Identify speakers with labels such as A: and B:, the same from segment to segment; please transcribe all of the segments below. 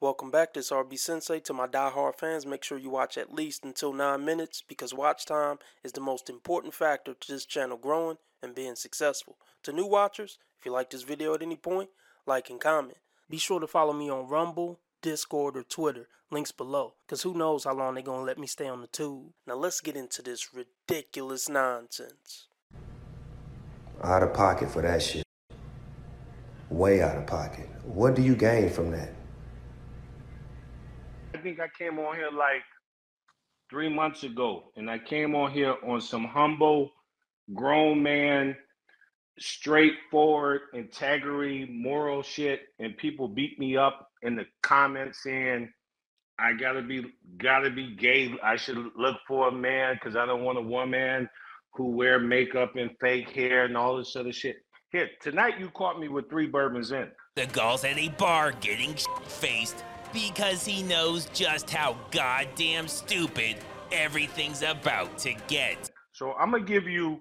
A: Welcome back, this RB Sensei. To my die-hard fans, make sure you watch at least until 9 minutes because watch time is the most important factor to this channel growing and being successful. To new watchers, if you like this video at any point, like and comment. Be sure to follow me on Rumble, Discord, or Twitter, links below, because who knows how long they're going to let me stay on the tube. Now let's get into this ridiculous nonsense.
B: Out of pocket for that shit. Way out of pocket. What do you gain from that?
C: I think I came on here like 3 months ago, and I came on here on some humble, grown man, straightforward, integrity, moral shit, and people beat me up in the comments saying I gotta be gay. I should look for a man because I don't want a woman who wear makeup and fake hair and all this other shit. Here, tonight you caught me with 3 bourbons in.
D: The guy's at a bar getting faced because he knows just how goddamn stupid everything's about to get.
C: So I'm gonna give you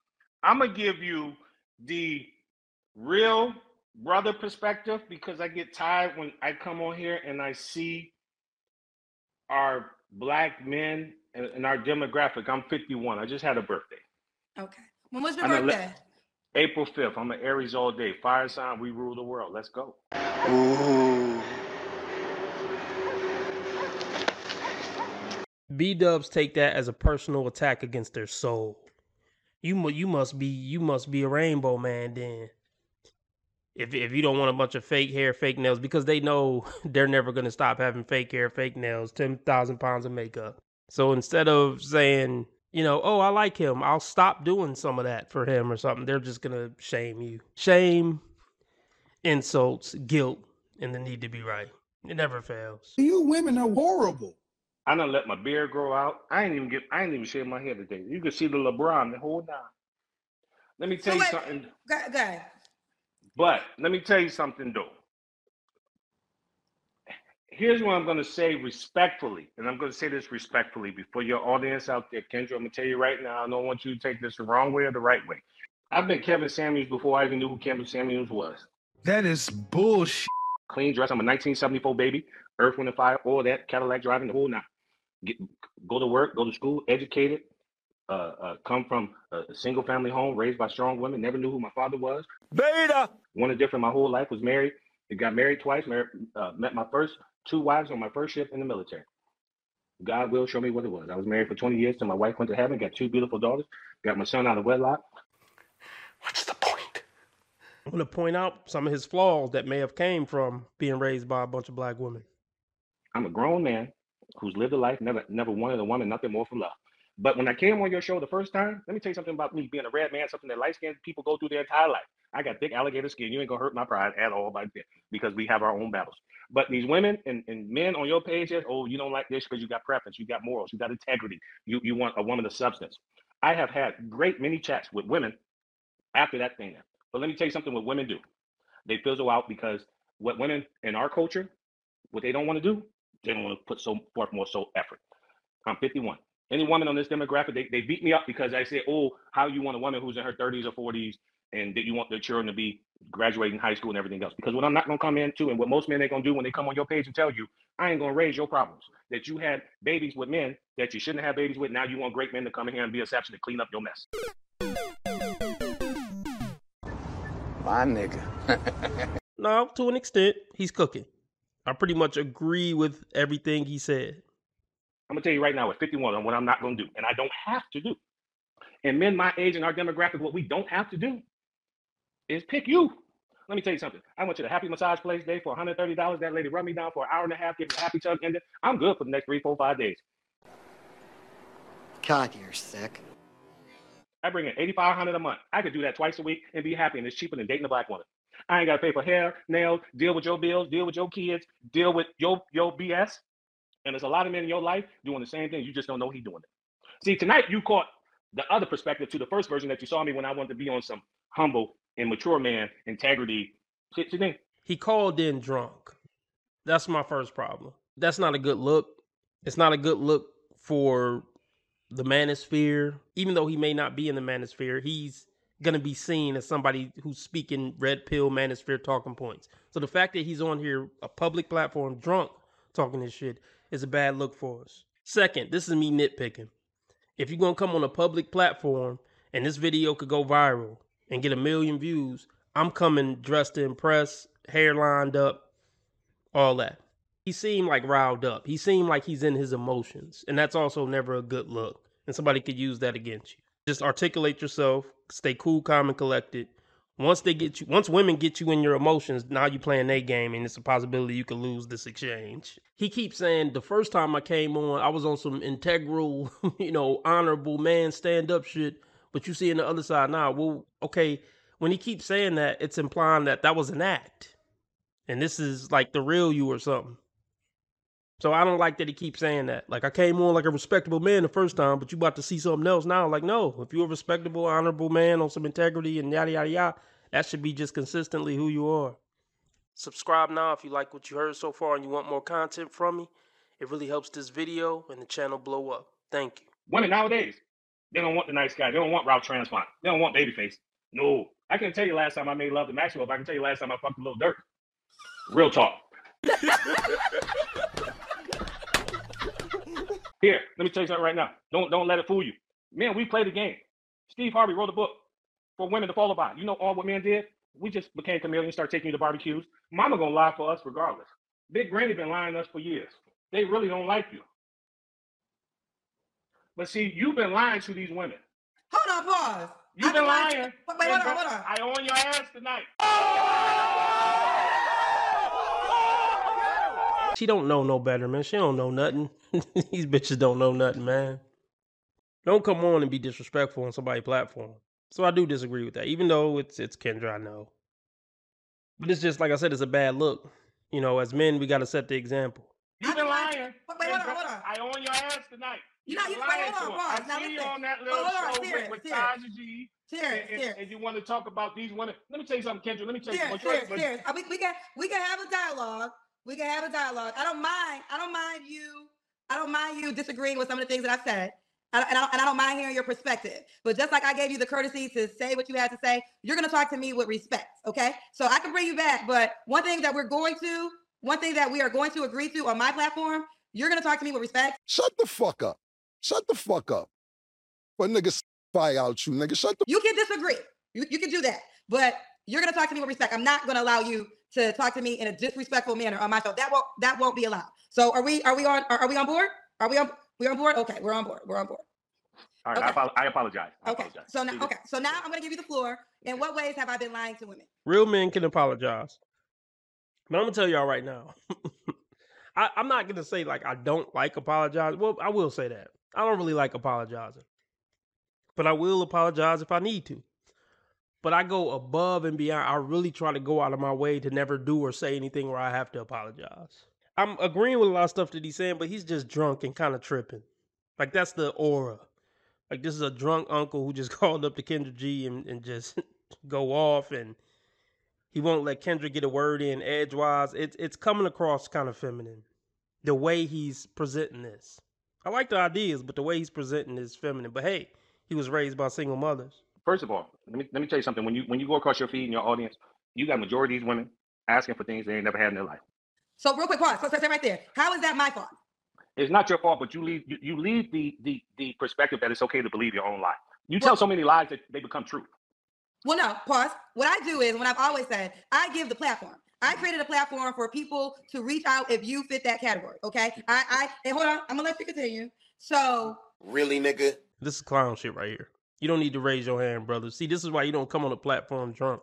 C: the real brother perspective because I get tired when I come on here and I see our black men and our demographic. I'm 51. I just had a birthday.
E: Okay. When was your birthday?
C: April 5th. I'm an Aries all day. Fire sign, we rule the world. Let's go.
A: Ooh. B-dubs take that as a personal attack against their soul. You must be a rainbow man then. If you don't want a bunch of fake hair, fake nails, because they know they're never going to stop having fake hair, fake nails, 10,000 pounds of makeup. So instead of saying, oh, I like him, I'll stop doing some of that for him or something, they're just going to shame you. Shame, insults, guilt, and the need to be right. It never fails.
F: You women are horrible.
C: I done let my beard grow out. I ain't even shaved my hair today. You can see the LeBron the whole time. Let me tell you something.
E: Go ahead.
C: But let me tell you something, though. Here's what I'm going to say respectfully, and I'm going to say this respectfully before your audience out there, Kendra. I'm going to tell you right now, I don't want you to take this the wrong way or the right way. I've been Kevin Samuels before I even knew who Kevin Samuels was.
F: That is bullshit.
C: Clean dress. I'm a 1974 baby. Earth, Wind, and Fire, all that. Cadillac driving, the whole nine. Go to work, go to school, educated. Come from a single family home, raised by strong women, never knew who my father was.
D: Beta!
C: Wanted different my whole life, was married. Got married twice, met my first 2 wives on my first ship in the military. God will show me what it was. I was married for 20 years till my wife went to heaven, got 2 beautiful daughters, got my son out of wedlock.
A: What's the point? I'm going to point out some of his flaws that may have came from being raised by a bunch of black women.
C: I'm a grown man who's lived a life, never wanted a woman, nothing more from love. But when I came on your show the first time, let me tell you something about me being a red man, something that light-skinned people go through their entire life. I got thick alligator skin. You ain't gonna hurt my pride at all by that because we have our own battles. But these women and men on your page, oh, you don't like this because you got preference, you got morals, you got integrity, you want a woman of substance. I have had great many chats with women after that thing. But let me tell you something what women do. They fizzle out because what women in our culture, what they don't want to do, they don't want to put forth more effort. I'm 51. Any woman on this demographic, they beat me up because I say, oh, how you want a woman who's in her 30s or 40s and that you want their children to be graduating high school and everything else. Because what I'm not going to come into and what most men ain't going to do when they come on your page and tell you, I ain't going to raise your problems. That you had babies with men that you shouldn't have babies with. Now you want great men to come in here and be exception to clean up your mess.
F: My nigga.
A: No, to an extent, he's cooking. I pretty much agree with everything he said.
C: I'm going to tell you right now at 51 on what I'm not going to do, and I don't have to do. And men my age and our demographic, what we don't have to do is pick you. Let me tell you something. I went to the Happy Massage Place day for $130. That lady rubbed me down for an hour and a half, getting a happy tug ended. I'm good for the next 3, 4, 5 days.
G: God, you're sick.
C: I bring in $8,500 a month. I could do that twice a week and be happy, and it's cheaper than dating a black woman. I ain't got to pay for hair, nails, deal with your bills, deal with your kids, deal with your BS. And there's a lot of men in your life doing the same thing. You just don't know he's doing it. See, tonight you caught the other perspective to the first version that you saw me when I wanted to be on some humble and mature man, integrity.
A: He called in drunk. That's my first problem. That's not a good look. It's not a good look for the manosphere. Even though he may not be in the manosphere, he's gonna be seen as somebody who's speaking red pill manosphere talking points. So the fact that he's on here, a public platform, drunk, talking this shit is a bad look for us. Second, this is me nitpicking. If you're gonna come on a public platform and this video could go viral and get 1 million views, I'm coming dressed to impress, hair lined up, all that. He seemed like riled up. He seemed like he's in his emotions, and that's also never a good look. And somebody could use that against you. Just articulate yourself, stay cool, calm, and collected. Once women get you in your emotions, now you playing their game, and it's a possibility you could lose this exchange. He keeps saying, the first time I came on, I was on some integral, honorable man stand-up shit, but you see in the other side now. Well, okay, when he keeps saying that, it's implying that was an act. And this is like the real you or something. So I don't like that he keeps saying that. Like, I came on like a respectable man the first time, but you about to see something else now. Like, no, if you're a respectable, honorable man on some integrity and yada, yada, yada, that should be just consistently who you are. Subscribe now if you like what you heard so far and you want more content from me. It really helps this video and the channel blow up. Thank you.
C: Women nowadays, they don't want the nice guy. They don't want Ralph Transplant. They don't want Babyface. No. I can tell you last time I made love to Maxwell, but I can tell you last time I fucked a little dirt. Real talk. Here, let me tell you something right now. Don't let it fool you. Man, we play the game. Steve Harvey wrote a book for women to follow by. You know all what men did? We just became chameleons, started taking you to barbecues. Mama gonna lie for us regardless. Big Granny been lying to us for years. They really don't like you. But see, you've been lying to these women.
E: Hold on, pause.
C: You've been lying.
E: Wait, hold on.
C: I own your ass tonight.
A: She don't know no better, man. She don't know nothing. These bitches don't know nothing, man. Don't come on and be disrespectful on somebody's platform. So I do disagree with that, even though it's Kendra, I know. But it's just, like I said, it's a bad look. As men, we got to set the example.
C: You've been lying.
E: Wait, hold on.
C: I own your ass tonight.
E: You're lying to him. I see you on that little show with Taja G.
C: And you want to talk about these women. Let me tell you something, Kendra. Let me tell you something.
E: Cheers. We can have a dialogue. We can have a dialogue. I don't mind you disagreeing with some of the things that I've said. And I don't mind hearing your perspective. But just like I gave you the courtesy to say what you had to say, you're going to talk to me with respect, okay? So I can bring you back, but one thing that we are going to agree to on my platform, you're going to talk to me with respect.
F: Shut the fuck up. But niggas spy out you, nigga.
E: You can disagree. You can do that. But you're going to talk to me with respect. I'm not going to allow you to talk to me in a disrespectful manner on my show. That won't be allowed. So are we on board? We on board? Okay, we're on board.
C: All right, okay. I apologize.
E: Okay. So now I'm going to give you the floor. In what ways have I been lying to women?
A: Real men can apologize. But I'm going to tell y'all right now. I'm not going to say like I don't like apologizing. Well, I will say that. I don't really like apologizing. But I will apologize if I need to. But I go above and beyond. I really try to go out of my way to never do or say anything where I have to apologize. I'm agreeing with a lot of stuff that he's saying, but he's just drunk and kind of tripping. Like, that's the aura. Like, this is a drunk uncle who just called up to Kendra G and just go off, and he won't let Kendra get a word in edgewise. It's coming across kind of feminine, the way he's presenting this. I like the ideas, but the way he's presenting is feminine. But hey, he was raised by single mothers.
C: First of all, let me tell you something. When you go across your feed in your audience, you got majority of these women asking for things they ain't never had in their life.
E: So real quick, pause. So stay right there. How is that my fault?
C: It's not your fault, but you leave the perspective that it's okay to believe your own lie. You tell so many lies that they become true.
E: Well, no, pause. What I do is, what I've always said, I give the platform. I created a platform for people to reach out if you fit that category. Okay. And hold on, I'm gonna let you continue. So
B: really, nigga,
A: this is clown shit right here. You don't need to raise your hand, brother. See, this is why you don't come on a platform drunk.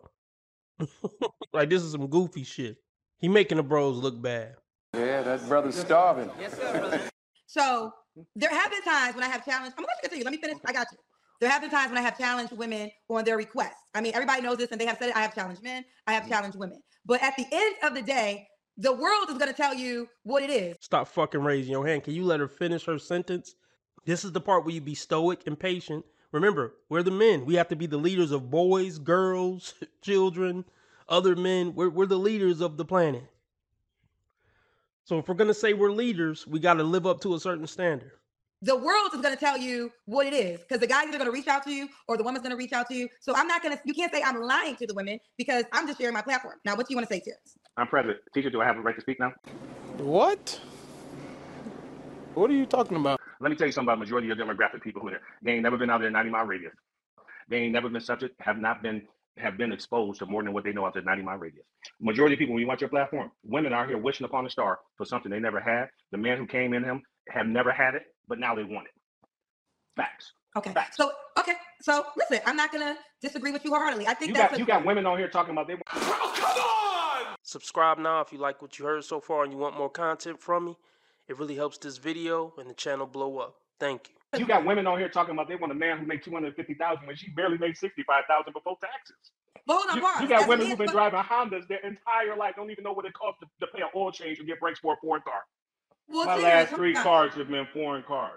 A: Like, this is some goofy shit. He making the bros look bad.
G: Yeah, that brother's starving.
E: Yes, sir, brother. So there have been times when I have challenged. I'm going to continue. Let me finish. I got you. There have been times when I have challenged women on their requests. I mean, everybody knows this, and they have said it. I have challenged men. I have challenged women. But at the end of the day, the world is going to tell you what it is.
A: Stop fucking raising your hand. Can you let her finish her sentence? This is the part where you be stoic and patient. Remember, we're the men. We have to be the leaders of boys, girls, children, other men. We're the leaders of the planet. So if we're going to say we're leaders, we got to live up to a certain standard.
E: the world is going to tell you what it is, because the guy's either going to reach out to you or the woman's going to reach out to you. So I'm not going to, you can't say I'm lying to the women because I'm just sharing my platform. Now, what do you want to say, Terrence?
C: I'm present. Teacher, do I have a right to speak now?
H: What? What are you talking about?
C: Let me tell you something about majority of your demographic people who are there. They ain't never been out there 90-mile radius. They ain't never been subject, have been exposed to more than what they know out there 90-mile radius. Majority of people, when you watch your platform, women are here wishing upon a star for something they never had. The men who came in him have never had it, but now they want it. Facts.
E: Okay.
C: Facts.
E: So listen, I'm not going to disagree with you wholeheartedly. I think
C: you got women on here talking about they want.
D: Oh, come on!
A: Subscribe now if you like what you heard so far and you want more content from me. It really helps this video and the channel blow up. Thank you.
C: You got women on here talking about they want a man who makes $250,000 when she barely makes $65,000 before taxes.
E: But hold on, Mark.
C: You got women who've been driving Hondas their entire life, don't even know what it costs to pay an oil change or get brakes for a foreign car.
E: Well,
C: my last 3 cars have been foreign cars.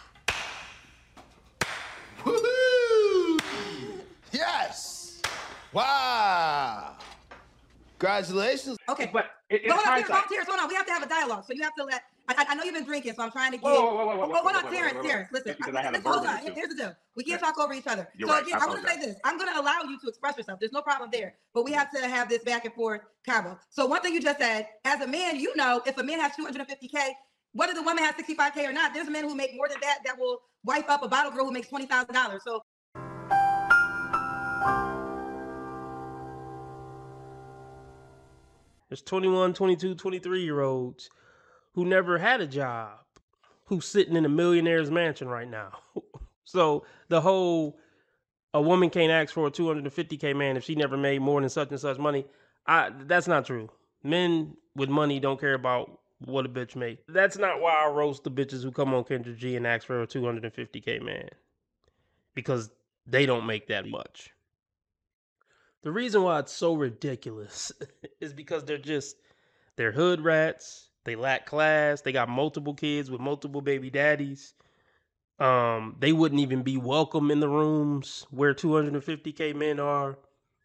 H: Woohoo! Yes! Wow! Congratulations.
E: Okay.
C: But it's
E: hold on,
C: hindsight.
E: Terrence, hold on. We have to have a dialogue. So you have to let, I know you've been drinking, so I'm trying to get.
C: Whoa,
E: hold on, Terrence, listen.
C: Because I had a
E: Hold
C: bourbon
E: on.
C: or two.
E: Here's the deal. We can't talk over each other.
C: You're
E: so
C: right.
E: again, I want to say this. I'm going to allow you to express yourself. There's no problem there. But we have to have this back and forth combo. So one thing you just said, as a man, you know, if a man has $250K, whether the woman has $65K or not, there's men who make more than that that will wipe up a bottle girl who makes $20,000. So.
A: There's 21, 22, 23-year-olds who never had a job, who's sitting in a millionaire's mansion right now. So the whole, a woman can't ask for a $250K man if she never made more than such and such money, that's not true. Men with money don't care about what a bitch make. That's not why I roast the bitches who come on Kendra G and ask for a $250K man, because they don't make that much. The reason why it's so ridiculous is because they're hood rats. They lack class. They got multiple kids with multiple baby daddies. They wouldn't even be welcome in the rooms where 250K men are.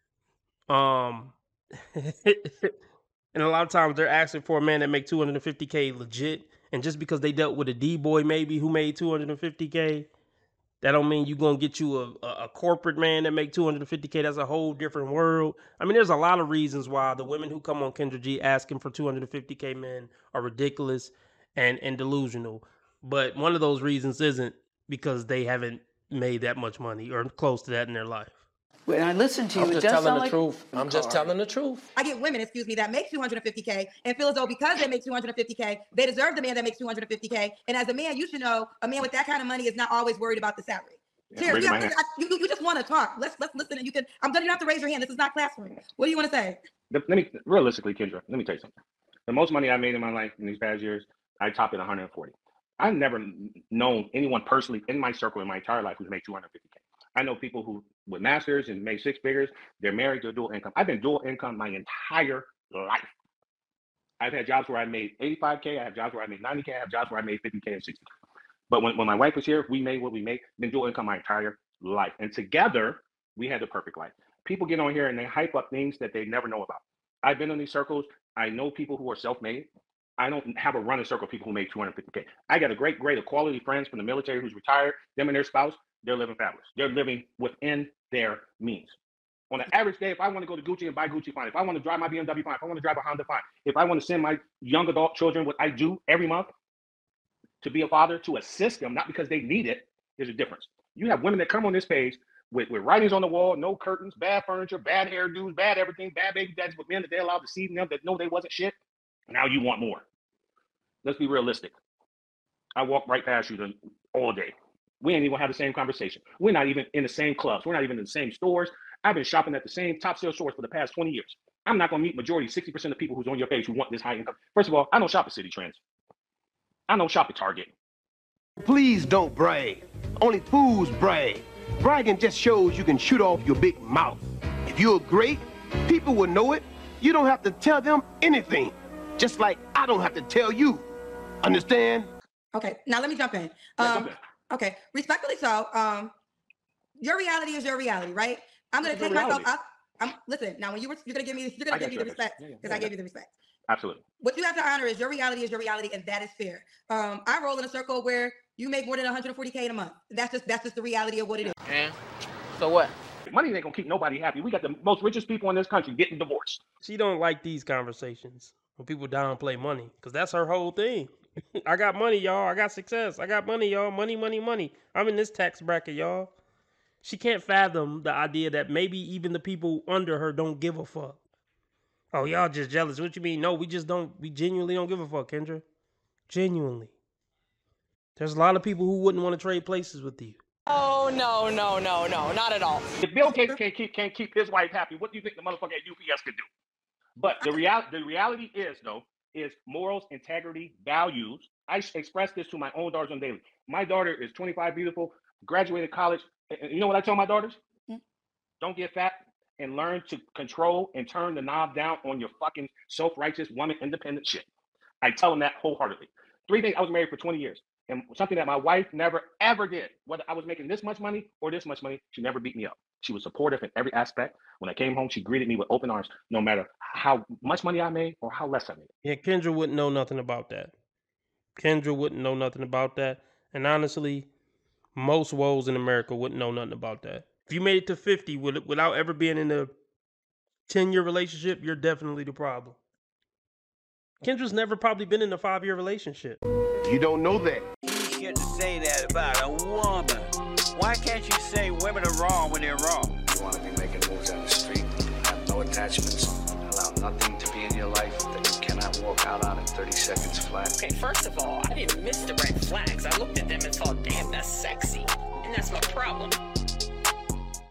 A: And a lot of times they're asking for a man that make 250K legit. And just because they dealt with a D-boy maybe who made 250K, that don't mean you're going to get you a corporate man that make 250K. That's a whole different world. I mean, there's a lot of reasons why the women who come on Kendra G asking for 250K men are ridiculous and delusional. But one of those reasons isn't because they haven't made that much money or close to that in their life.
I: When I listen to you,
H: I'm
I: it
H: just
I: does
H: telling
I: sound
H: the
I: like
H: truth. I'm just telling the truth.
E: I get women, that make 250K and feel as though because they make 250K, they deserve the man that makes 250K. And as a man, you should know a man with that kind of money is not always worried about the salary. Terrence, you just want to talk. Let's listen. And you can. I'm done. You don't have to raise your hand. This is not classroom. What do you want to say?
C: Realistically, Kendra, let me tell you something. The most money I made in my life in these past years, I topped at 140. I've never known anyone personally in my circle in my entire life who's made 250K. I know people who with masters and made 6 figures. They're married to a dual income. I've been dual income my entire life. I've had jobs where I made 85K. I have jobs where I made 90K. I have jobs where I made 50K and 60K. But when my wife was here, we made what we made. Been dual income my entire life. And together, we had the perfect life. People get on here and they hype up things that they never know about. I've been in these circles. I know people who are self-made. I don't have a running circle of people who make 250K. I got a great grade of quality friends from the military who's retired. Them and their spouse, they're living fabulous. They're living within their means. On an average day, if I want to go to Gucci and buy Gucci, fine. If I want to drive my BMW, fine. If I want to drive a Honda, fine. If I want to send my young adult children what I do every month to be a father, to assist them, not because they need it, there's a difference. You have women that come on this page with writings on the wall, no curtains, bad furniture, bad hairdos, bad everything, bad baby daddies with men that they allowed to see them that know they wasn't shit. Now you want more. Let's be realistic. I walk right past you all day. We ain't even have the same conversation. We're not even in the same clubs. We're not even in the same stores. I've been shopping at the same top sales stores for the past 20 years. I'm not going to meet majority, 60% of people who's on your page who want this high income. First of all, I don't shop at City Trends. I don't shop at Target.
J: Please don't brag. Only fools brag. Bragging just shows you can shoot off your big mouth. If you're great, people will know it. You don't have to tell them anything. Just like I don't have to tell you. Understand?
E: Okay, now let me jump in. Okay, respectfully so, your reality is your reality, right? I'm going to take myself out. Listen, now when you're gonna give me the respect because I gave you the respect.
C: Absolutely.
E: What you have to honor is your reality, and that is fair. I roll in a circle where you make more than 140K in a month. That's just the reality of what it is.
I: And so what?
C: Money ain't gonna keep nobody happy. We got the most richest people in this country getting divorced.
A: She don't like these conversations when people downplay money, because that's her whole thing. I got money, y'all. I got success. I got money, y'all. Money, money, money. I'm in this tax bracket, y'all. She can't fathom the idea that maybe even the people under her don't give a fuck. Oh, y'all just jealous. What you mean? No, we genuinely don't give a fuck, Kendra. Genuinely. There's a lot of people who wouldn't want to trade places with you.
I: Oh, no, not at all.
C: If Bill Gates can't keep his wife happy, what do you think the motherfucker at UPS could do? But the reality is, though, is morals, integrity, values. I express this to my own daughters on daily. My daughter is 25, beautiful, graduated college. And you know what I tell my daughters? Don't get fat and learn to control and turn the knob down on your fucking self-righteous woman independent shit. I tell them that wholeheartedly. 3 things. I was married for 20 years. And something that my wife never, ever did, whether I was making this much money or this much money, she never beat me up. She was supportive in every aspect. When I came home, she greeted me with open arms, no matter how much money I made or how less I made.
A: Yeah, Kendra wouldn't know nothing about that. Kendra wouldn't know nothing about that. And honestly, most woes in America wouldn't know nothing about that. If you made it to 50 without ever being in a 10-year relationship, you're definitely the problem. Kendra's never probably been in a 5-year relationship.
J: You don't know that.
K: You get to say that about a woman. Why can't you say women are wrong when they're wrong?
L: You want to be making moves on the street, have no attachments, allow nothing to be in your life that you cannot walk out on in 30 seconds flat.
I: Okay, first of all, I didn't miss the red flags. I looked at them and thought, damn, that's sexy. And that's my problem.